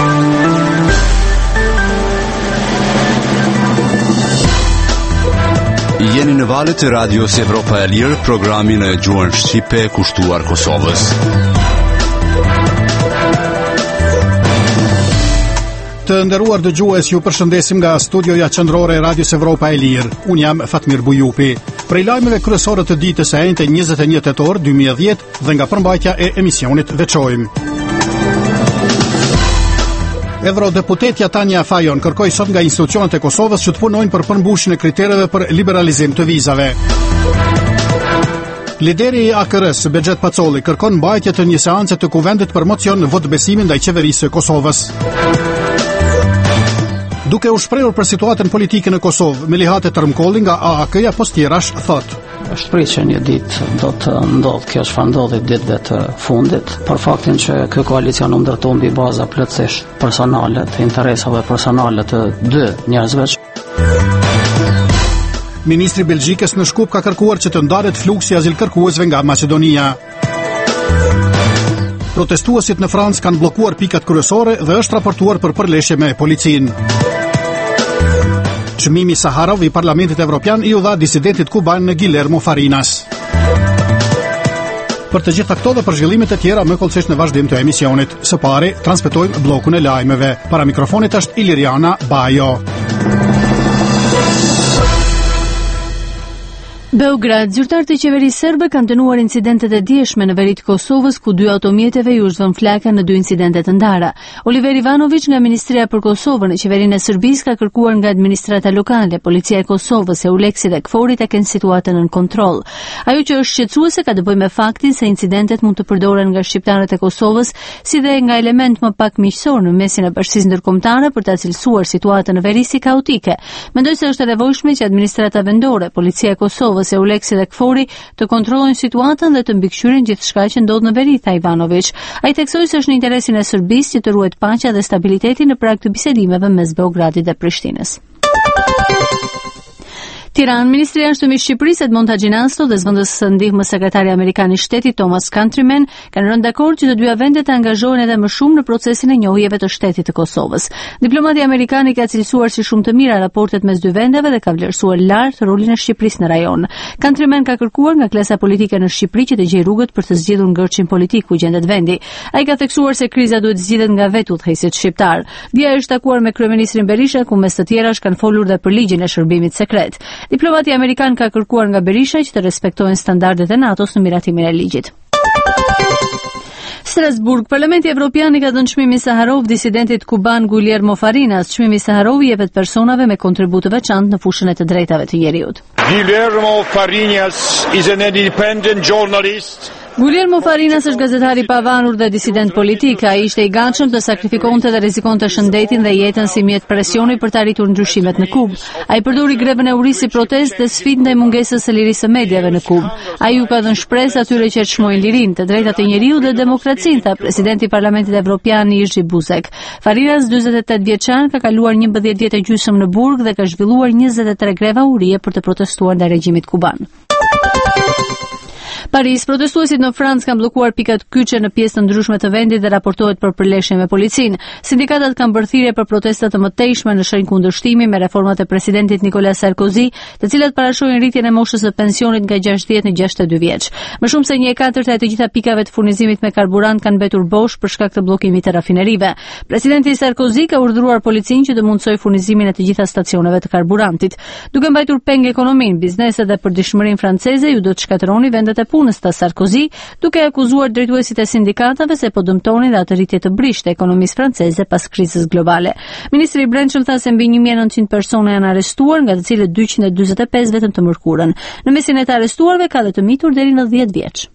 Jeni në valët e radios Evropa e Lirë, programin e gjuhën shqipe kushtuar Kosovës. Të nderuar dëgjues, ju përshëndesim nga studioja qendrore e radios Evropa e Lirë. Unë jam Fatmir Bujupi. Prej lajmeve kryesore të ditës së enjte 21 tetor 2010 dhe nga përmbajtja e emisionit veçojmë. Eurodeputetja Tanja Fajon kërkoi sot nga institucionet e Kosovës që të punojnë për përmbushjen e kritereve për liberalizim të vizave. Lideri i AKR-s, Bexhet Pacolli, kërkon mbajtje të një seance të kuvendit për mocion në votbesimin ndaj qeverisë së Kosovës. Duke u shprehur për situatën politike në Kosovë, Melihat Tërmkolli nga AAK-ja Postirash thotë: Shpreh që një ditë do të ndodhë kjo çfarë ndodhi ditëve të fundit, për faktin që ky koalicion u ndërtoi mbi baza plotësisht personale, të interesave personale të dy njerëzve. Ministri i Belgjikës në Shkup ka kërkuar që të ndalet fluksi azilkërkuesve nga Maqedonia. Protestuesit në Francë kanë bllokuar pikat kryesore dhe është raportuar për përleshje me policinë. Çmimi Saharov i Parlamentit Evropian i u dha disidentit kuban në Guillermo Farinas. Për të gjitha këto dhe për zhvillimet e tjera më kollësisht në vazhdim të emisionit. Së pari transmetojmë bllokun e lajmeve. Para mikrofonit është Iliriana Bajo. Beograd, zyrtarët e qeverisë serbe kanë dënuar incidentet e dieshme në veri të Kosovës ku 2 automjeteve u zhvën flaka në 2 incidente të ndara. Oliver Ivanović nga Ministria për Kosovën e qeverinë e Serbisë ka kërkuar nga administrata lokale, policia e Kosovës, EULEX dhe KFOR-i të kenë situatën në kontroll. Ajo që është shqetësuese ka të bëjë me faktin se incidentet mund të përdoren nga shqiptarët e Kosovës si dhe nga element më pak miqësor në mesin e bashkisë ndërkombëtare për ta cilësuar situatën në veri si kaotike. Mendoj se është e nevojshme që administrata vendore, policia e Kosovës, EULEX dhe KFOR-i të kontrollojnë situatën dhe të mbikëqyrin gjithçka që ndodh në veri, tha Ivanović. Ai theksoi se është në interesin e Serbisë që të ruhet paqja dhe stabiliteti në prag të bisedimeve mes Beogradit dhe Prishtinës. Tiranë, Ministri i Jashtëm i Shqipërisë Edmond Haxhinasto dhe zëvendës së ndihmës sekretari amerikan i shtetit Thomas Countryman kanë rënë dakord që të dyja vendet të angazhohen edhe më shumë në procesin e njohjeve të shtetit të Kosovës. Diplomati amerikan i ka cilësuar si shumë të mira raportet mes dy vendeve dhe ka vlerësuar lart rolin e Shqipërisë në rajon. Countryman ka kërkuar nga klasa politike në Shqipëri që të gjejë rrugët për të zgjidhur ngërçin politik ku gjendet vendi. Ai ka theksuar se kriza duhet zgjidhet nga vetë udhëheqësit shqiptar. Dia është takuar me kryeministrin Berisha ku mes të tjerash kanë folur dhe për ligjin e shërbimit sekret. Diplomati amerikan ka kërkuar nga Berisha që të respektojnë standardet e NATO-s në miratimin e ligjit. Strasburg, Parlamenti Evropian i ka dhënë çmimin Saharov disidentit kuban Guillermo Farinas. Çmimi Saharov i jepet personave me kontribut të veçantë në fushën e të drejtave të njerëzit. Guillermo Farinas is an independent journalist. Guillermo Farinas është gazetar i pavanur dhe disident politik. Ai ishte i gatshëm të sakrifikonte dhe rrezikonte shëndetin dhe jetën si mjet presioni për të arritur ndryshimet në Kubë. Ai përdori grevën e urisë si protestë dhe sfidë ndaj mungesës së lirisë së mediave në Kubë. Ai u ka dhënë shpresë atyre që çmojnë lirinë, të drejtat e njeriu dhe demokracinë, tha presidenti i Parlamentit Evropian Jerzy Buzek. Farinas, 48 vjeçar, ka kaluar 11 vjet e gjysmë në burg dhe ka zhvilluar 23 greva urie për të protestuar ndaj regjimit kuban. Paris, protestuesit në Francë kanë bllokuar pikat kyçe në pjesë të ndryshme të vendit dhe raportohet për përleshje me policinë. Sindikatat kanë bërë thirrje për protesta të mëtejshme në shenjë kundërshtimi me reformat e presidentit Nicolas Sarkozy, të cilat parashojnë rritjen e moshës së pensionit nga 60 në 62 vjeç. Më shumë se 1/4 e të gjitha pikave të furnizimit me karburant kanë mbetur bosh për shkak të bllokimit të rafinerive. Presidenti Sarkozy ka urdhëruar policinë që të mundsojë furnizimin e të gjitha stacioneve të karburantit. Duke mbajtur peng ekonominë, bizneset dhe përditshmërinë franceze, ju do të shkatërroni vendet e punës ta Sarkozy, duke akuzuar drejtuesit e sindikatave se po dëmtonin dhe atë rritje të brisht e ekonomisë franceze pas krizës globale. Ministri i Brendshëm tha se mbi 1900 persona janë arrestuar, nga të cilët 245 vetëm të mërkurën. Në mesin e të arrestuarve ka dhe të mitur deri në 10 vjeç.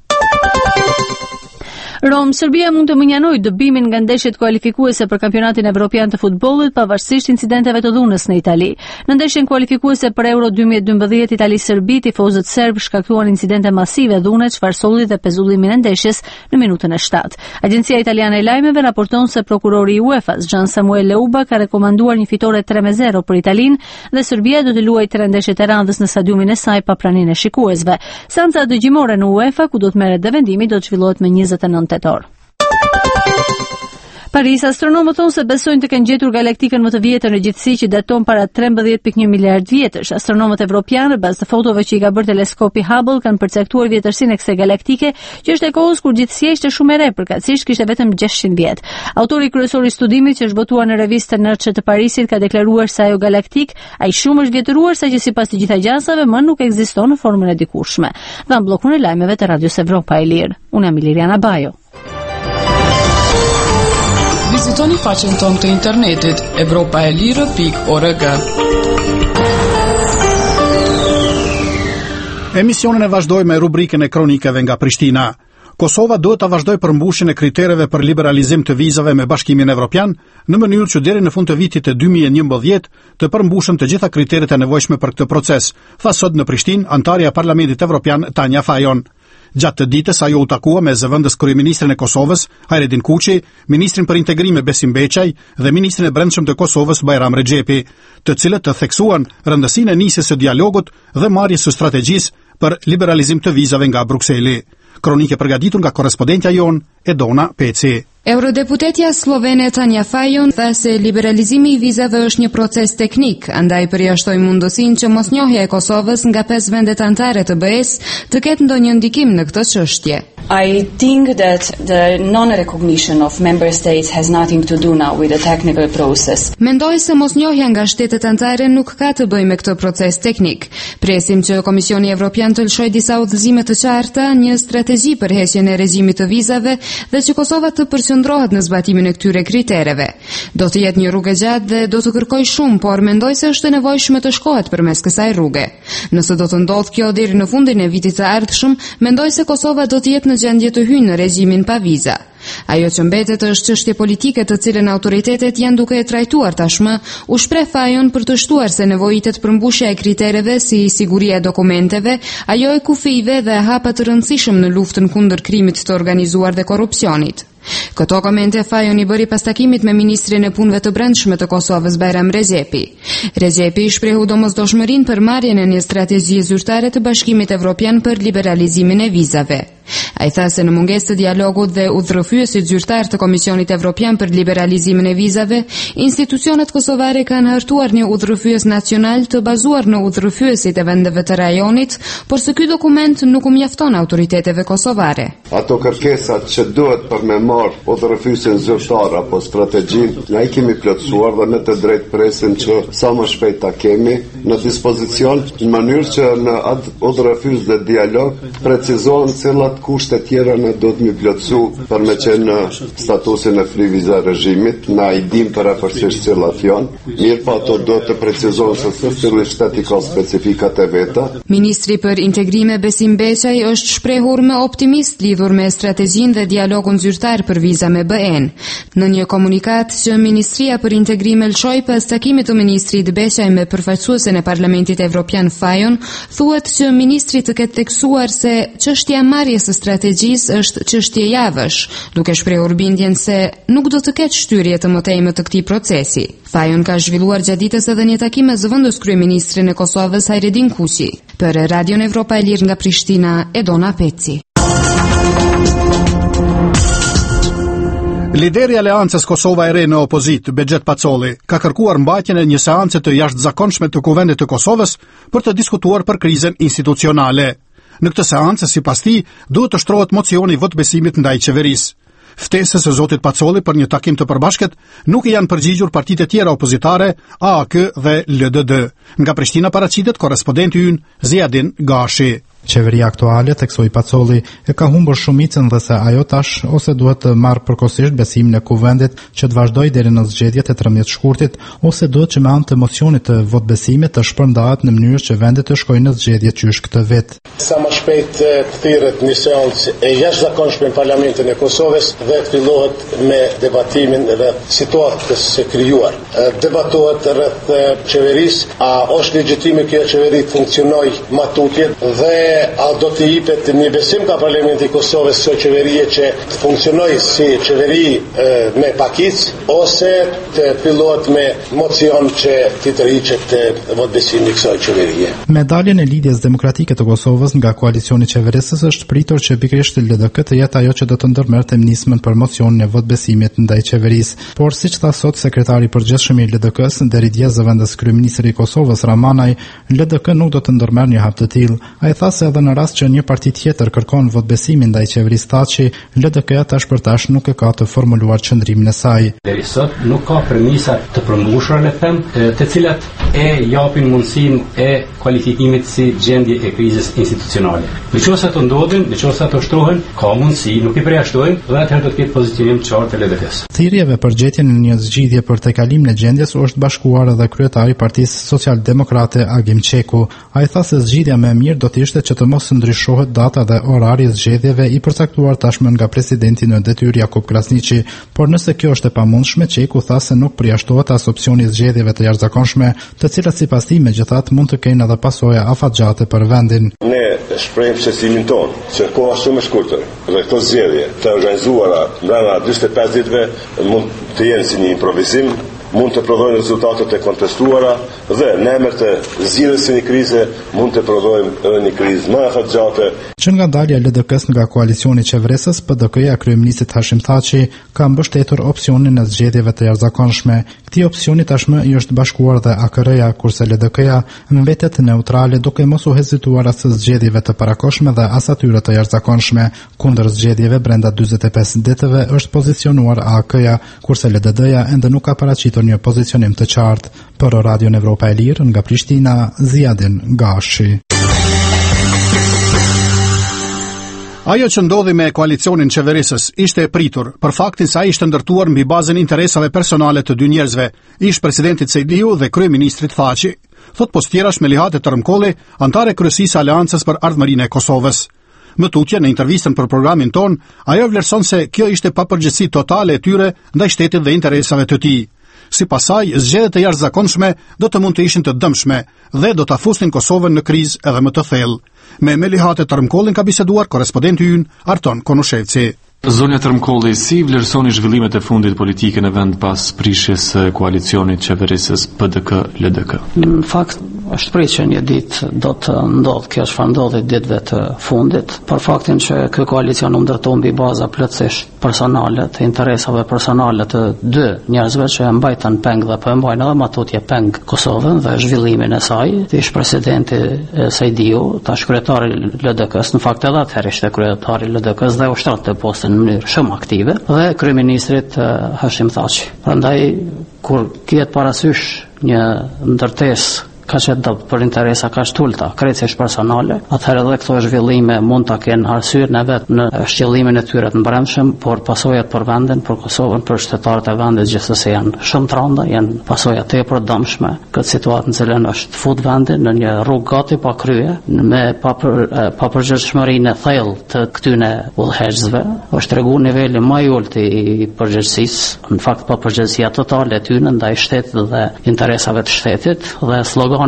Rom, Serbia mund të mënjanojë dëbimin nga ndeshjet kualifikuese për kampionatin evropian të futbollit pavarësisht incidenteve të dhunës në Itali. Në ndeshjen kualifikuese për Euro 2012 Itali-Serbi, tifozët serb shkaktuan incidente masive dhune, çfarë solli dhe pezullimin e ndeshjes në minutën e 7. Agjencia italiane e lajmeve raporton se prokurori i UEFA-s, Gian Samuel Leuba, ka rekomanduar një fitore 3-0 për Italinë dhe Serbia do të luajë 3 ndeshje të radhës në stadiumin e saj pa praninë e shikuesve. Seanca dëgjimore në UEFA, ku do të merret dhe vendimi, do të zhvillohet më 29 tetor. Paris, astronomët thonë se besojnë të kenë gjetur galaktikën më të vjetër në gjithësi që daton para 13.1 miliard vjetësh. Astronomët evropianë, në bazë të fotove që i ka bërë teleskopi Hubble, kanë përcaktuar vjetërsinë e kësaj galaktike, që është e kohës kur gjithësia ishte shumë e re, përkatësisht kishte vetëm 600 vjet. Autori kryesor i studimit, që është botuar në revistën Nature të Parisit, ka deklaruar se ajo galaktik ai shumë është vjetëruar sa që sipas të gjitha gjansave më nuk ekziston në formën e dikurshme. Dhe në bllokun e lajmeve të Radios Evropa e Lirë. Unë jam Iliriana Bajo. Vizitoni faqen tonë të internetit evropaelire.org. Emisionin e vazhdoj me rubrikën e kronikave nga Prishtina. Kosova duhet të vazhdoj përmbushjen e kritereve për liberalizim të vizave me Bashkimin Evropian në mënyrë që deri në fund të vitit të 2011 të përmbushen të gjitha kriteret e nevojshme për këtë proces, tha sot në Prishtinë antarja e Parlamentit Evropian Tanja Fajon. Gjatë të ditës ajo u takua me zëvendës kryeministrin e Kosovës, Hajredin Kuqi, ministrin për integrim Besim Beçaj dhe ministrin e brendshëm të Kosovës Bajram Rexhepi, të cilët të theksuan rëndësinë e nisjes së dialogut dhe marrjes së strategjisë për liberalizim të vizave nga Brukseli. Kronike përgatitur nga korrespondentja jon Edona Peci. Eurodeputetja slovene Tanja Fajon tha se liberalizimi i vizave është një proces teknik, andaj përjashtoi mundësinë që mosnjohja e Kosovës nga 5 vendet anëtare të BE-s të ketë ndonjë ndikim në këtë çështje. I think that the non-recognition of member states has nothing to do now with the technical process. Mendoj se mosnjohja nga shtetet anëtare nuk ka të bëjë me këtë proces teknik. Presim që Komisioni Evropian të lëshojë disa udhëzime të qarta, një strategji për heqjen e regjimit të vizave dhe që Kosova të përqendrohet në zbatimin e këtyre kritereve. Do të jetë një rrugë e gjatë dhe do të kërkojë shumë, por mendoj se është e nevojshme të shkohet përmes kësaj rruge. Nëse do të ndodhë kjo deri në fundin e vitit të ardhshëm, mendoj se Kosova do të jetë në gjendje të hyjë në regjimin pa viza. Ajo që mbetet është çështje politike të cilën autoritetet janë duke e trajtuar tashmë, u shpreh Fajon për të shtuar se nevojitet përmbushja e kritereve si siguria e dokumenteve, ajo e kufive dhe hapa të rëndësishëm në luftën kundër krimit të organizuar dhe korrupsionit. Këto komente Fajon i bëri pas takimit me ministrin e punëve të brendshme të Kosovës Bajram Rexhepi. Rexhepi shprehu domosdoshmërinë për marrjen e një strategjie zyrtare të Bashkimit Evropian për liberalizimin e vizave. Ai tha se në mungesë të dialogut dhe udhërrëfyesit zyrtar të Komisionit Evropian për liberalizimin e vizave, institucionet kosovare kanë hartuar një udhërrëfyes nacional të bazuar në udhërrëfyesit e vendeve të rajonit, por se ky dokument nuk u mjafton autoriteteve kosovare. Ato kërkesat që duhet për me marrë udhërrëfyesin zyrtar apo strategjinë, ne i kemi plotësuar dhe me të drejtë presim që sa më shpejt ta kemi në dispozicion në mënyrë që në atë udhërrëfyes dhe dialog precizohen cilat kushte tjera në do të mi plotësu për me qenë në statusin e free visa regjimit, na i dim për apërsisht cilat janë, mirë pa ato do të precizohen se së filli shteti ka specifikat e veta. Ministri për integrime Besim Beçaj është shprehur me optimist lidhur me strategjinë dhe dialogun zyrtar për viza me BE-n. Në një komunikat që Ministria për Integrime lëshoi pas takimit të ministrit Beçaj me përfaqësuesen e Parlamentit Evropian Fajon, thuhet që ministri të ketë theksuar se çështja e marrjes së strategjisë është çështje javësh, duke shprehur bindjen se nuk do të ketë shtyrje të mëtejme të këtij procesi. Fajon ka zhvilluar gjatë ditës edhe një takim me zëvendës kryeministrin e Kosovës Hajredin Kuqi. Për Radion Evropa e Lirë nga Prishtina, Edona Peci. Lideri i Aleancës Kosova e Re në opozit, Bexhet Pacolli, ka kërkuar mbajtjen e një seance të jashtëzakonshme të Kuvendit të Kosovës për të diskutuar për krizën institucionale. Në këtë seancë, sipas tij, duhet të shtrohet mocioni votbesimit ndaj qeverisë. Ftesës së zotit Pacolli për një takim të përbashkët nuk i janë përgjigjur partitë e tjera opozitare, AAK dhe LDD. Nga Prishtina paraqitet korrespondenti ynë Ziadin Gashi. Qeveria aktuale, theksoi Pacolli, e ka humbur shumicën dhe se ajo tash ose duhet të marrë përkohësisht besimin e kuvendit që të vazhdojë deri në zgjedhjet e 13 shkurtit, ose duhet që me anë të mocionit të votbesimit të shpërndahet në mënyrë që vendi të shkojë në zgjedhje qysh këtë vit. Sa më shpejt të thirret një seancë e jashtëzakonshme në Parlamentin e Kosovës dhe të fillohet me debatimin rreth situatës së krijuar. Debatohet rreth qeverisë, a është legjitime kjo qeveri të funksionojë matutjet dhe a do të jepet një besim ka Parlamenti i Kosovës së qeverie që të funksionojë si qeveri me pakic ose të fillohet me mocion që të tërhiqet votbesimi i kësaj qeverie. Me daljen e Lidhjes Demokratike të Kosovës nga koalicioni qeverisës është pritur që pikërisht LDK të jetë ajo që do të ndërmerrte nismën për mocionin e votbesimit ndaj qeverisë. Por siç tha sot sekretari i përgjithshëm i LDK-s deri dje zëvendës kryeministri i Kosovës Ramanaj, LDK nuk do të ndërmerrë një hap të tillë. Ai tha se edhe në rast që një parti tjetër kërkon votbesimin ndaj qeverisë Taçi, LDK-ja tash për tash nuk e ka të formuluar qëndrimin e saj. Deri sot nuk ka premisa të përmbushura le them, të cilat e japin mundësinë e kualifikimit si gjendje e krizës institucionale. Nëse ato ndodhin, nëse ato shtrohen, ka mundësi, nuk i përjashtojnë, dhe atëherë do të ketë pozicionim të qartë të LDK-s. Thirrjeve për gjetjen e një zgjidhje për tejkalimin e gjendjes është bashkuar edhe kryetari i Partisë Social-Demokrate Agim Qeku. Ai tha se zgjidhja më e mirë do të ishte që të mos ndryshohet data dhe orari i zgjedhjeve i përcaktuar tashmë nga presidenti në detyrë Jakub Krasniqi, por nëse kjo është e pamundshme, Qeku tha se nuk përjashtohet as opsioni i zgjedhjeve të jashtëzakonshme, të cilat sipas tij megjithatë mund të kenë edhe pasoja afatgjate për vendin. Ne shprehim shqetësimin ton që koha shumë e shkurtër dhe këto zgjedhje të organizuara brenda 45 ditëve mund të jenë si një improvizim, mund të prodhojnë rezultatet e kontestuara dhe në emër të zgjidhjes së një krize mund të prodhojmë edhe një krizë më afatgjate. Që nga dalja e LDK-s nga koalicioni qeverisës, PDK-ja kryeministit Hashim Thaçi ka mbështetur opsionin e zgjedhjeve të jashtëzakonshme. Këtij opsioni tashmë i është bashkuar dhe AKR-ja, kurse LDK-ja mbetet neutrale duke mos u hezituar as zgjedhjeve të parakoshme dhe as atyre të jashtëzakonshme. Kundër zgjedhjeve brenda 45 ditëve është pozicionuar AK-ja, kurse LDD-ja ende nuk ka paraqitur një pozicionim të qartë. Për Radion Evropa e Lirë nga Prishtina, Ziadin Gashi. Ajo që ndodhi me koalicionin qeverisës ishte e pritur për faktin se ai ishte ndërtuar mbi bazën interesave personale të dy njerëzve, ish presidentit Sejdiu dhe kryeministrit Thaçi, thot postjerash Melihat Tërmkolli, antare kryesisë Aleancës për Ardhmërinë e Kosovës. Më tutje në intervistën për programin ton, ajo vlerëson se kjo ishte papërgjegjësi totale e tyre ndaj shtetit dhe interesave të tij. Sipas saj, zgjedhjet e jashtëzakonshme do të mund të ishin të dëmshme dhe do ta fusnin Kosovën në krizë edhe më të thellë. Me Melihat Tërmkollin ka biseduar korrespondenti ynë Arton Konushevci. Zonja Tërmkolli, si vlerësoni zhvillimet e fundit politike në vend pas prishjes së koalicionit qeverisës PDK-LDK? Në fakt, është prit që një ditë do të ndodhë kjo çfarë ndodhi ditëve të fundit, për faktin që ky koalicion u ndërtoi mbi baza plotësisht personale, të interesave personale të dy njerëzve që e mbajtën peng dhe po e mbajnë edhe matutje peng Kosovën dhe zhvillimin e saj. Ish presidenti Sejdiu, tash kryetari i LDK-s, në fakt edhe atëherë ishte kryetari i LDK-s dhe ushtronte postën në mënyrë shumë aktive, dhe kryeministrit Hashim Thaçi. Prandaj kur kihet parasysh një ndërtesë ka qenë dobët për interesa ka shtulta, krejtësisht personale, atëherë edhe këto zhvillime mund ta kenë arsyen e vet në shtjellimin e tyre të brendshëm, por pasojat për vendin, për Kosovën, për shtetarët e vendit gjithsesi janë shumë të rënda, janë pasoja tepër dëmshme. Këtë situatë në cilën është fut vendin në një rrugë gati pa krye, me papërgjegjshmërinë e thellë të këtyre udhëheqësve, është treguar niveli më i ulët i përgjegjësisë, në fakt papërgjegjësia totale e tyre ndaj shtetit dhe interesave të shtetit, dhe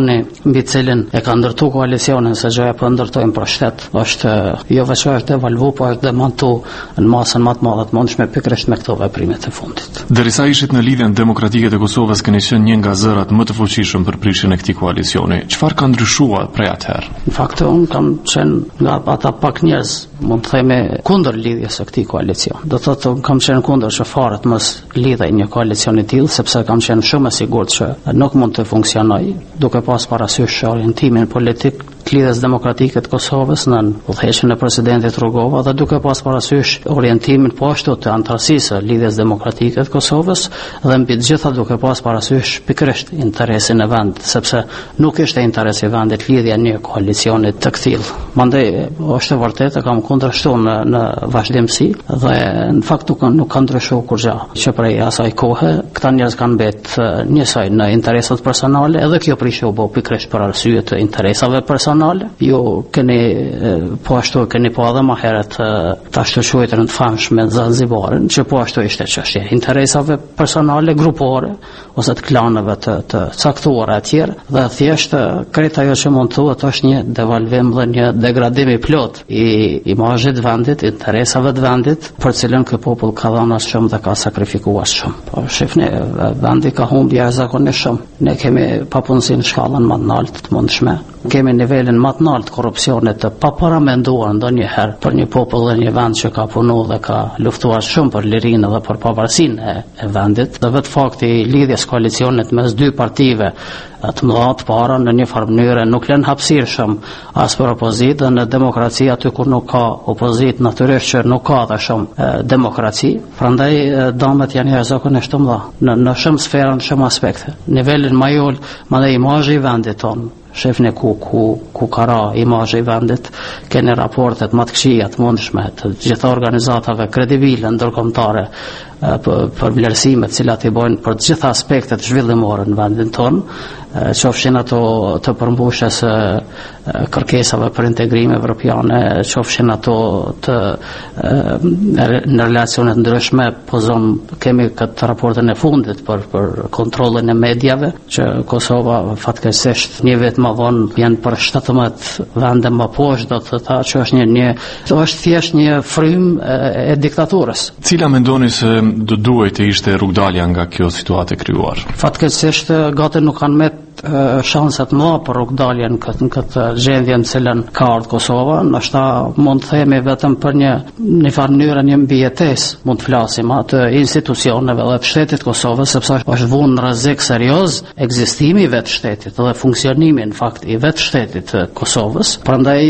mbi cilin e ka ndërtu koalicionin se gjëja po ndërtojmë për shtet është jo veçanërisht është devalvu, po është demontu në masën më të madhe të mundshme pikërisht me këto veprimet e fundit. Derisa ishit në lidhjen demokratike të Kosovës keni qenë një nga zërat më të fuqishëm për prishjen e këtij koalicioni. Çfarë ka ndryshuar prej atëherë? Në fakt unë kam qenë nga ata pak njerëz, mund të themi, kundër lidhjes së këtij koalicion. Do thotë kam qenë kundër që fare të mos lidhej një koalicion i tillë, sepse kam qenë shumë e sigurt që nuk mund të funksionojë, duke pas parasysh orientimin politik të Lidhjes Demokratike të Kosovës në udhëheqjen e presidentit Rugova dhe duke pas parasysh orientimin poashtu të antarësisë së Lidhjes Demokratike të Kosovës dhe mbi të gjitha duke pas parasysh pikërisht interesin e vendit, sepse nuk ishte interesi i vendit lidhja një koalicioni të tillë. Mandej është e vërtetë kam kundërshtuar në vazhdimsi dhe në fakt nuk ka ndryshuar kurrë. Që prej asaj kohe këta njerëz kanë mbet njësoj në interesat personale, edhe kjo prishje u bë pikërisht për arsye të interesave personale personale. Ju keni po ashtu keni po edhe më herët ta shtoqëtojnë të famshme në Zanzibarin, që po ashtu ishte çështja e interesave personale grupore ose të klaneve të caktuara atje, dhe thjesht krejt ajo që mund thuhet është një devalvim dhe një degradim i plot i imazhit të vendit, interesave të vendit, për cilën ky popull ka dhënë as shumë dhe ka sakrifikuar shumë. Po shifni, vendi ka humbur jashtëzakonisht shumë. Ne kemi papunësinë në shkallën më të lartë të mundshme. Kemi nivelin më të lartë të korrupsionit të paparamenduar ndonjëherë për një popull dhe një vend që ka punuar dhe ka luftuar shumë për lirinë dhe për pavarësinë e vendit. Dhe vetë fakti i lidhjes koalicionit mes dy partive të mëdha të para në një farë mënyrë nuk lën hapësirë shumë as për opozitë, dhe në demokraci aty kur nuk ka opozitë natyrisht që nuk ka dhe shumë demokraci. Prandaj damet janë jashtëzakonisht të mëdha në shumë sfera, në shumë aspekte. Nivelin më i ulët, madje imazhi i vendit tonë, shefni ku ka ra imazhi i vendit, keni raportet më të këqija të mundshme të gjitha organizatave kredibile ndërkombëtare për vlerësimet cilat i bojnë për të gjitha aspektet zhvillimore në vendin tonë, qofshin ato të përmbushjes kërkesave për integrim evropiane, qofshin ato në relacionet ndryshme, po kemi këtë raportin e fundit për kontrollin e medjave, që Kosova fatkeqësisht një vit më vonë janë për 17 vende më poshtë, do të thotë që është thjesht një frym e diktaturës. Cila mendoni se do duhet të ishte rrugdalja nga kjo situatë e krijuar? Fatkeqësisht gati nuk kanë me shanset më për rrugdaljen në këtë gjendje në cilën ka ardhur Kosova. Ndoshta mund të themi vetëm për një farë mënyrë një mbijetesë, mund të flasim atë institucioneve dhe të shtetit Kosovës, sepse është vënë në rrezik serioz ekzistimi i vetë shtetit dhe funksionimi në fakt i vetë shtetit të Kosovës. Prandaj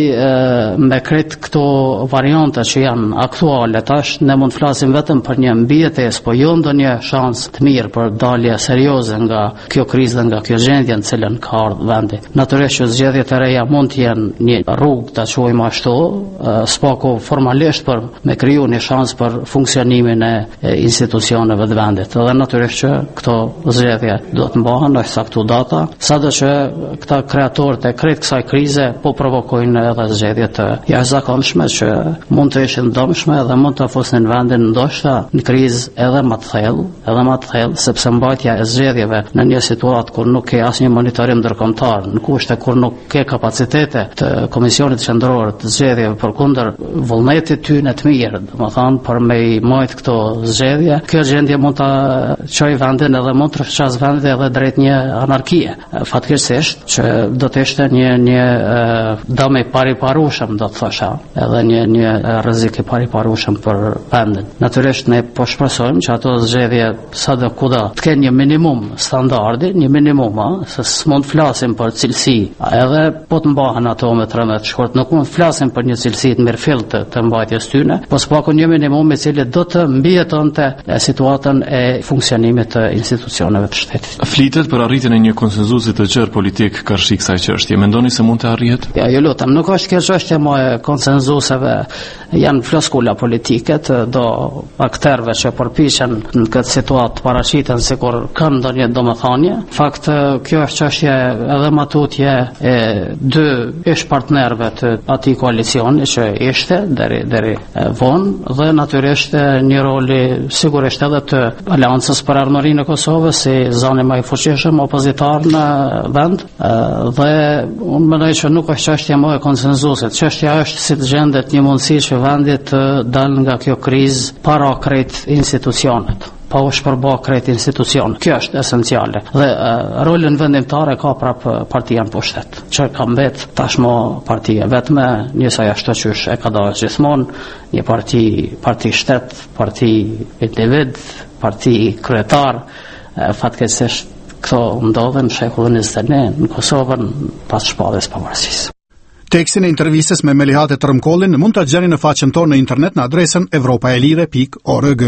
me krejt këto variante që janë aktuale tash, ne mund të flasim vetëm për një mbijetesë, po jo ndonjë shans të mirë për dalje serioze nga kjo krizë dhe nga kjo gjendje në cilën ka ardhur vendi. Natyrisht që zgjedhjet e reja mund të jenë një rrugë, ta quajmë ashtu, s'pako formalisht për me kriju një shans për funksionimin e institucioneve të vendit. Dhe natyrisht që këto zgjedhje duhet të mbahen, është saktu data, sado që këta kreatorët e krejt kësaj krize po provokojnë edhe zgjedhje të jashtëzakonshme që mund të ishin dëmshme dhe mund të afosin vendin ndoshta në krizë edhe më të thellë, sepse mbajtja e zgjedhjeve në një situatë kur nuk ke asnjë monitorim ndërkombëtar, në kushte kur nuk ke kapacitete të Komisionit Qendror të zgjedhjeve përkundër vullnetit tyne të mirë, domethënë për me i majt këto zgjedhje, kjo gjendje mund ta çojë vendin edhe mund të ças vendin edhe drejt një anarkie. Fatkeqësisht që do të ishte një dëm i pariparueshëm, do të thosha, edhe një rrezik i pariparueshëm për vendin. Natyrisht ne po shpresojmë që ato zgjedhje sado kudo të kenë një minimum standardi, një minimum, se s'mund flasim për cilësi, edhe po të mbahen ato me 13 shkurt, nuk mund flasim për një cilësi të mirëfill të mbajtjes tyne, po s'pako një minimum i cili do të mbijetonte situatën e funksionimit të institucioneve të shtetit. Flitet për arritjen e një konsenzusi të gjerë politik karshi kësaj çështje. Mendoni se mund të arrihet? Ja, ju lutem, nuk është kjo çështje më e konsenzuseve, janë floskula politike të do aktorëve që përpiqen në këtë situatë paraqiten sikur kanë ndonjë domethënie. Fakt kjo është çështje edhe matutje e dy ish partnerëve të atij koalicioni që ishte deri vonë, dhe natyrisht një roli sigurisht edhe të Aleancës për Ardhmërinë e Kosovës si zoni më i fuqishëm opozitar në vend, dhe unë mendoj që nuk është çështje më e konsenzusit. Çështja është si të gjendet një mundësi që vendi të dalë nga kjo krizë para krejt institucionet, pa u shpërba krejt institucion. Kjo është esenciale. Dhe rolin vendimtar e ka prap partia në pushtet, që ka mbet tashmë partia vetme, njësoj ashtu qysh e ka dalë gjithmonë, një parti shtet, parti individ, parti kryetar. Fatkeqësisht këto ndodhen në shekullin 21 në Kosovën pas shpalljes pavarësisë. Tekstin e intervistës me Melihat Tërmkollin mund ta gjeni në faqen tonë në internet në adresën europaelire.org.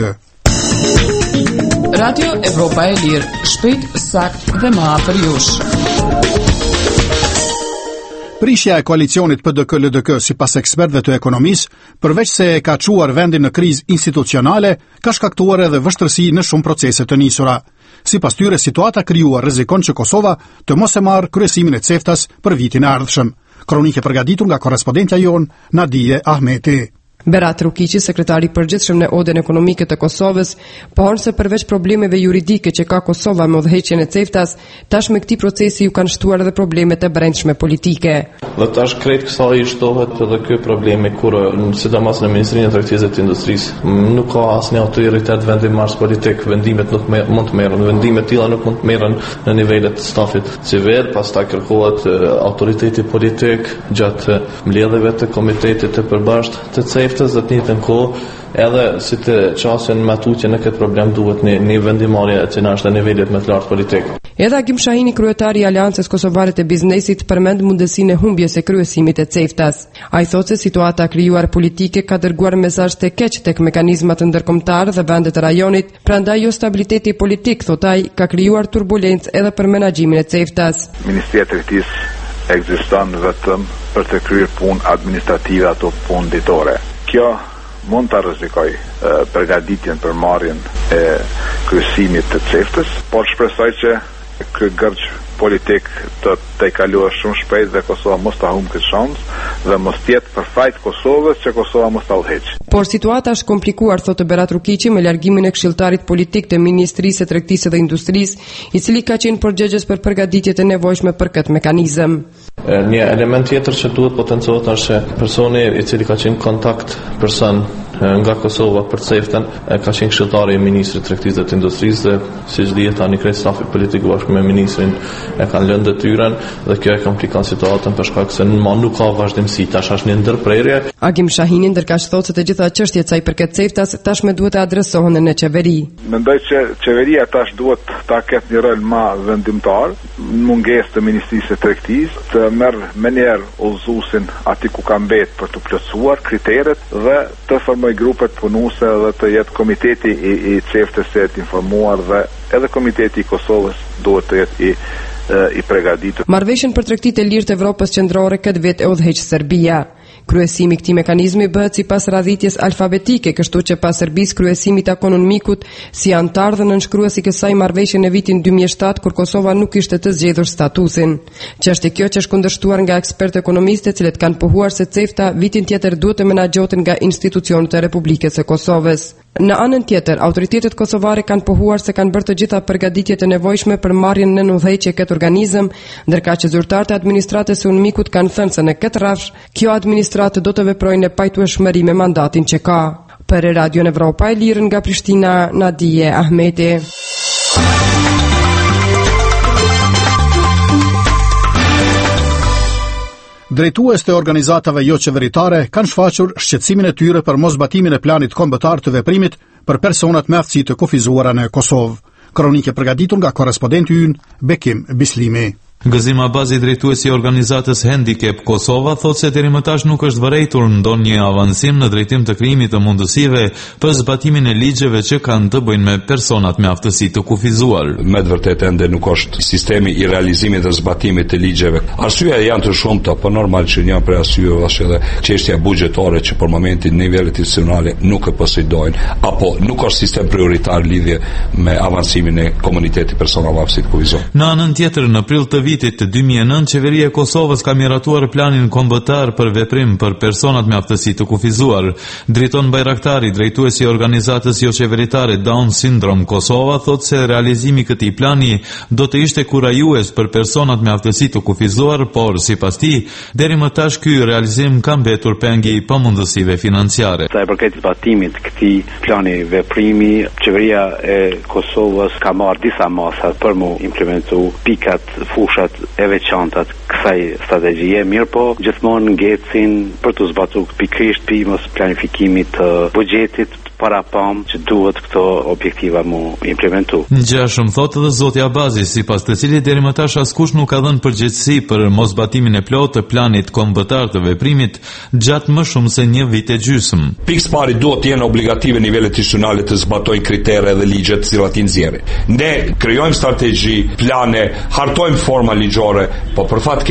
Radio Evropa e Lirë, shpejt, sakt dhe më afër jush. Prishja e koalicionit PDK-LDK sipas ekspertëve të ekonomisë, përveç se e ka çuar vendin në krizë institucionale, ka shkaktuar edhe vështirësi në shumë procese të nisura. Sipas tyre, situata krijuar rrezikon që Kosova të mos e marrë kryesimin e CEFTA-s për vitin e ardhshëm. Kronikë e përgatitur nga korrespondentja jon Nadije Ahmeti. Berat Rukiqi, sekretari i përgjithshëm në Odën Ekonomike të Kosovës, pohon se përveç problemeve juridike që ka Kosova me udhëheqjen e CEFTA-s, tashmë këtij procesi ju kanë shtuar edhe problemet e brendshme politike. Dhe tash krejt kësaj i shtohet edhe ky problemi kur sidomos në Ministrinë e Tregtisë të Industrisë nuk ka asnjë autoritet vendimmarrës politik, vendimet nuk mund të merren, vendime të tilla nuk mund të merren në nivelet të stafit civil, pastaj kërkohet autoriteti politik gjatë mbledhjeve të komitetit të përbashkët të CEFTA dhe të njëjtën kohë edhe si të qasin me tutje në këtë problem duhet një vendimarrje që na është në nivelet më të lartë politik. Edhe Agim Shahini, kryetari i Aleancës Kosovare të Biznesit, përmend mundësinë e humbjes së kryesimit të CEFTA-s. Ai thotë se situata krijuar politike ka dërguar mesazh të keq tek mekanizmat ndërkombëtar dhe vendet e rajonit, prandaj jo stabiliteti politik, thotë ai, ka krijuar turbulencë edhe për menaxhimin e CEFTA-s. Ministria e Tregtisë ekziston vetëm për të kryer punë administrative apo punë ditore. Kjo mund të rrezikoj përgatitjen për marrjen e kryesimit të CEFTA-s, por shpresoj që ky gërgj politik të kaluar shumë shpejt dhe Kosova mos ta humbë këtë shansë dhe mos jetë për fajt Kosovës që Kosova mos ta udhëheqë. Por situata është komplikuar, thotë Berat Rukiqi, me largimin e këshilltarit politik të Ministrisë së Tregtisë dhe Industrisë, i cili ka qenë përgjegjës për përgatitjet e nevojshme për këtë mekanizëm. Një element tjetër që duhet potencohet është që personi i cili ka qenë kontakt person nga Kosova për CEFTA-n ka qenë këshilltari i Ministrit të Tregtisë dhe të Industrisë dhe siç dihet tani krejt stafi politik bashkë me ministrin e kanë lënë detyrën dhe kjo e komplikon situatën për shkak se nuk ka vazhdimsi, tash është një ndërprerje. Agim Shahini ndërkaq thotë se të gjitha çështjet sa i përket CEFTA-s tashmë duhet të adresohen në qeveri. Mendoj që qeveria tash duhet ta ketë një rol më vendimtar, mungesë të Ministrisë së Tregtisë të merr menjëherë udhëzuesin aty ku ka mbet për të plotësuar kriteret dhe të formojë grupet punuese dhe të jetë komiteti i CEFTA-s të informuar dhe edhe komiteti i Kosovës duhet të jetë i përgatitur. Marrëveshjen për tregtitë e lirë të Evropës qendrore këtë vit e udhëheq Serbia. Kryesimi i këtij mekanizmi bëhet sipas radhitjes alfabetike, kështu që pas Serbisë kryesimi takon Mikut si antar dhe nënshkrues i kësaj marrëveshje në vitin 2007 kur Kosova nuk ishte të zgjedhur statusin. Çështja kjo që është kundërshtuar nga ekspertë ekonomistë të cilët kanë pohuar se CEFTA vitin tjetër duhet të menaxhohet nga institucionet e Republikës së Kosovës. Në anën tjetër, autoritetet kosovare kanë pohuar se kanë bërë të gjitha përgatitjet e nevojshme për marrjen në udhëheqje këtë organizëm, ndërkaq që zyrtarët e administratës së UNMIK-ut kanë thënë se në këtë rrafsh kjo administratë do të veprojë në pajtueshmëri me mandatin që ka. Për Radio Evropa e Lirë nga Prishtina, Nadije Ahmeti. Drejtues të organizatave jo qeveritare kanë shfaqur shqetësimin e tyre për mosbatimin e planit kombëtar të veprimit për personat me aftësi të kufizuara në Kosovë. Kronikë e përgatitur nga korrespondenti ynë Bekim Bislimi. Gëzim Abazi, drejtuesi i organizatës Handicap Kosova, thotë se deri më tash nuk është vërejtur ndonjë avancim në drejtim të krijimit të mundësive për zbatimin e ligjeve që kanë të bëjnë me personat me aftësi të kufizuar. Me të vërtetë ende nuk është sistemi i realizimit dhe zbatimit të ligjeve. Arsyet janë të shumta, por normal që një prej arsyeve është edhe çështja buxhetare që për momentin nivelet institucionale nuk e posedojnë apo nuk është sistem prioritar lidhje me avancimin e komunitetit personave me aftësi të kufizuar. Në anën tjetër, në prill të vitit të 2009, qeveria e Kosovës ka miratuar planin kombëtar për veprim për personat me aftësi të kufizuar. Driton Bajraktari, drejtuesi i organizatës jo qeveritare Down Syndrome Kosova, thotë se realizimi i këtij plani do të ishte kurajues për personat me aftësi të kufizuar, por sipas tij, deri më tash ky realizim ka mbetur pengi i pamundësive financiare. Sa i përket zbatimit këtij plani veprimi, qeveria e Kosovës ka marrë disa masa për mu implementu pikat, fushat e veçanta të kësaj strategjie, mirë po gjithmonë ngecin për të zbatuar pikërisht mos planifikimit të buxhetit parapam që duhet këto objektiva mu implementu. Ngjashëm thotë edhe zoti Abazi, sipas të cilit deri më tash askush nuk ka dhënë përgjegjësi për mosbatimin e plotë të planit kombëtar të veprimit gjatë më shumë se një vit e gjysmë. Pikë pari duhet të jenë obligative nivelet institucionale të zbatojnë kritere dhe ligje të cilat i nxjerrin. Ne krijojmë strategji, plane, hartojmë forma ligjore, po për fat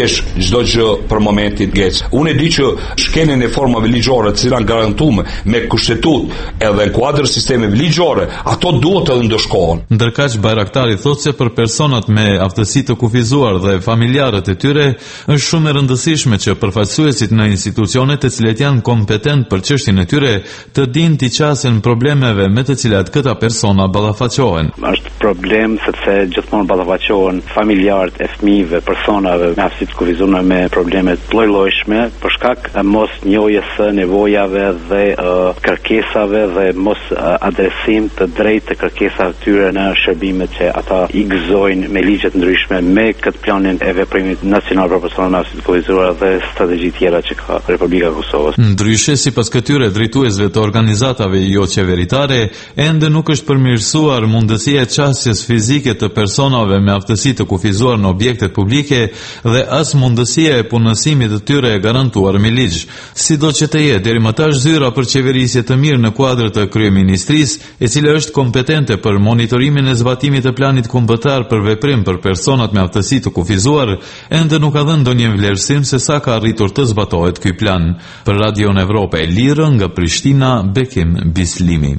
kesh çdo gjë për momentin ngec. Unë e di që shkeljen e formave ligjore të cilat garantuar me kushtetut edhe në kuadër sistemeve ligjore, ato duhet edhe ndëshkohen. Ndërkaq Bajraktari thotë se për personat me aftësi të kufizuar dhe familjarët e tyre është shumë e rëndësishme që përfaqësuesit në institucionet të cilet janë kompetent për çështjen e tyre të dinë t'i qasen problemeve me të cilat këta persona ballafaqohen. Është problem sepse gjithmonë ballafaqohen familjarët e fëmijëve, personave me aftësi të kufizuar me probleme të lloj-llojshme për shkak të mos njohjes së nevojave dhe kërkesave dhe mos adresim të drejtë të kërkesave të tyre në shërbimet që ata i gëzojnë me ligje të ndryshme me këtë planin e veprimit nacional për personat me aftësi të kufizuar dhe strategji tjera që ka Republika e Kosovës. Ndryshe, sipas këtyre drejtuesve të organizatave jo qeveritare, ende nuk është përmirësuar mundësia e qasjes fizike të personave me aftësi të kufizuar në objektet publike dhe as mundësia e punësimit të tyre e garantuar me ligj. Sido që të jetë, deri më tash zyra për qeverisje të mirë në kuadër të kryeministrisë, e cila është kompetente për monitorimin e zbatimit të planit kombëtar për veprim për personat me aftësi të kufizuar, ende nuk ka dhënë ndonjë vlerësim se sa ka arritur të zbatohet ky plan. Për Radio Evropa e Lirë nga Prishtina, Bekim Bislimi.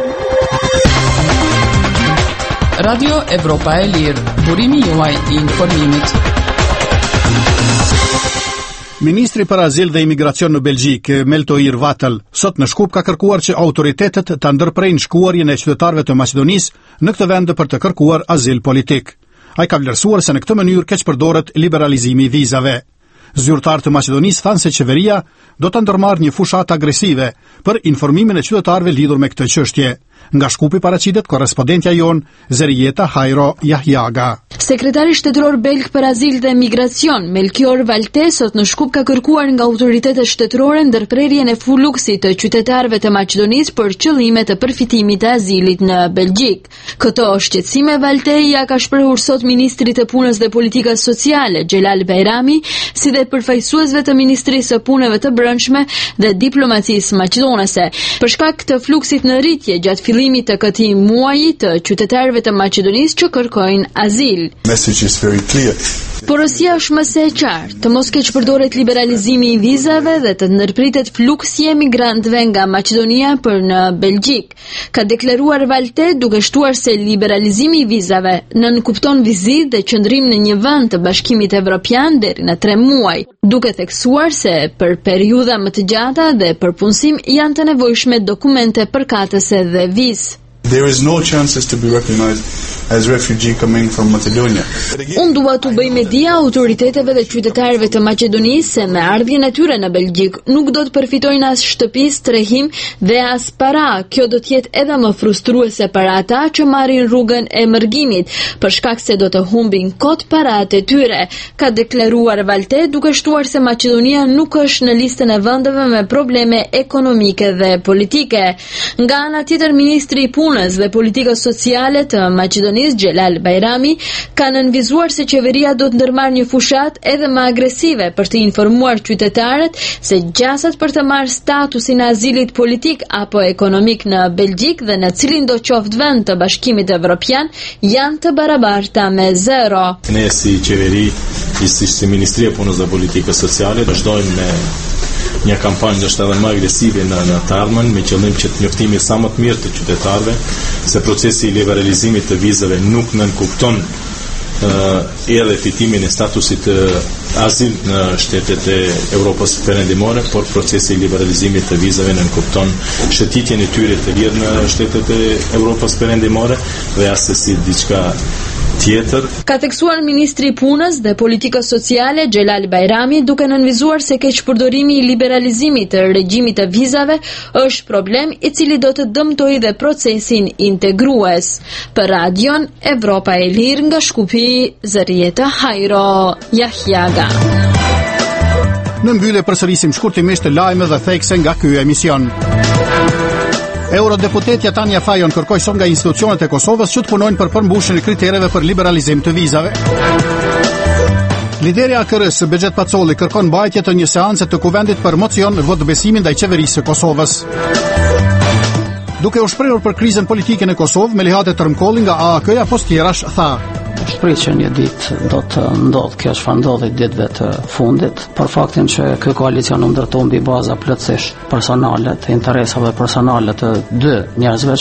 Radio Evropa e Lirë, burimi juaj I informimit. Ministri për azil dhe imigracion në Belgjik, Meltoir Vatel, sot në Shkup ka kërkuar që autoritetet të ndërprejnë shkuarjen e qytetarëve të Maqedonisë në këtë vend për të kërkuar azil politik. Ai ka vlerësuar se në këtë mënyrë keq përdoret liberalizimi I vizave. Zyrtarët të Maqedonisë thanë se qeveria do të ndërmarrë një fushatë agresive për informimin e qytetarëve lidhur me këtë çështje. Nga Shkupi paraqitet korrespondentja jon Zerieta Hajro Jahjaga. Sekretari shtetëror belg për azil dhe migracion, Melchior Valte, sot në Shkup ka kërkuar nga autoritetet shtetërore ndërprerjen e fluksit të qytetarëve të Maqedonisë për qëllime të përfitimit të azilit në Belgjik. Këto shqetësime Valte ja ka shprehur sot ministrit të punës dhe politikës sociale, Xhelal Bajrami, si dhe përfaqësuesve të Ministrisë së Punëve të Brendshme dhe Diplomacisë maqedonase. Për shkak të fluksit në rritje gjatë fillimit të këtij muaji të qytetarëve të Maqedonisë që kërkojnë azil. Porosia është më së qartë, të mos keq përdoret liberalizimi I vizave dhe të ndërpritet fluksi I emigrantëve nga Maqedonia për në Belgjik. Ka deklaruar Valte duke shtuar se liberalizimi I vizave nënkupton vizitë dhe qëndrim në një vend të Bashkimit Evropian deri në 3 muaj, duke theksuar se për periudha më të gjata dhe për punësim janë të nevojshme dokumente përkatëse dhe vizë. There is no chances to be recognized as refugee coming from Macedonia. Unë dua t'u bëj me dia autoriteteve dhe qytetarëve të Maqedonisë se me ardhjen e tyre në Belgjik nuk do të përfitojnë as shtëpisë, trehim dhe as para. Kjo do të jetë edhe më frustruese për ata që marrin rrugën e mërgimit, për shkak se do të humbin kot paratë e tyre, ka deklaruar Valte, duke shtuar se Maqedonia nuk është në listën e vendeve me probleme ekonomike dhe politike. Nga ana tjetër, ministri I punës dhe politikës sociale të Maqedonisë, Xhelal Bajrami, ka nënvizuar se qeveria do të ndërmarrë një fushat edhe më agresive për të informuar qytetarët se gjasat për të marrë statusin e azilit politik apo ekonomik në Belgjik dhe në cilin do qoftë vend të Bashkimit Evropian janë të barabarta me 0. Ne si qeveri, si Ministria e Punës dhe Politikës Sociale, vazhdojmë me një kampanjë është edhe më agresive në të ardhmen me qëllim që të njoftimi sa më të mirë të qytetarëve se procesi I liberalizimit të vizave nuk nënkupton edhe fitimin e statusit të azil në shtetet e Europës perëndimore, por procesi I liberalizimit të vizave nënkupton shëtitjen e tyre të lirë në shtetet e Europës perëndimore dhe as si diçka tjetër. Ka theksuar ministri I punës dhe politikës sociale Xhelal Bajrami duke nënvizuar se keqpërdorimi I liberalizimit të regjimit të vizave është problem I cili do të dëmtojë dhe procesin integrues. Për Radion Evropa e Lirë nga Shkupi, Zerieta Hajro Jahjaga. Në mbyllje përsërisim shkurtimisht lajme dhe thekse nga ky emision. Eurodeputetja Tanja Fajon kërkoi sot nga institucionet e Kosovës që të punojnë për përmbushjen e kritereve për liberalizim të vizave. Lideri AKR-s Bexhet Pacolli kërkon mbajtje të një seance të kuvendit për mocion votbesimin ndaj qeverisë së Kosovës. Duke u shprehur për krizën politike në Kosovë, Melihat Tërmkolli nga AAK-ja Postjerash tha: Shprit që një ditë do të ndodhë kjo çfarë ndodhi ditëve të fundit, për faktin që ky koalicion u ndërtoi mbi baza plotësisht personale të interesave personale të dy njerëzve.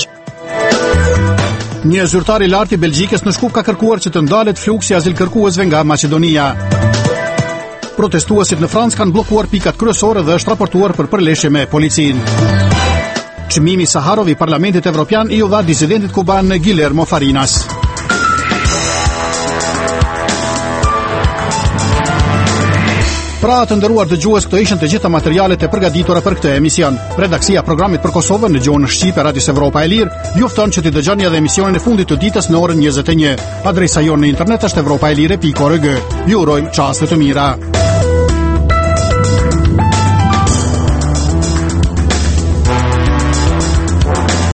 Një zyrtar i lartë i Belgjikës në Shkup ka kërkuar që të ndalet fluksi azilkërkuesve nga Maqedonia. Protestuesit në Francë kanë bllokuar pikat kryesore dhe është raportuar për përleshje me policinë. Çmimi Saharov i Parlamentit Evropian i u dha disidentit kuban Guillermo Farinas. Pra të nderuar dëgjues, këto ishin të gjitha materialet e përgatitura për këtë emision. Redaksia programit për Kosovën në gjuhën shqipe Radios Evropa e Lirë ju fton që të dëgjoni edhe emisionin e fundit të ditës në orën 21. Adresa jonë në internet është europaelire.org. Ju urojmë çaste të mira.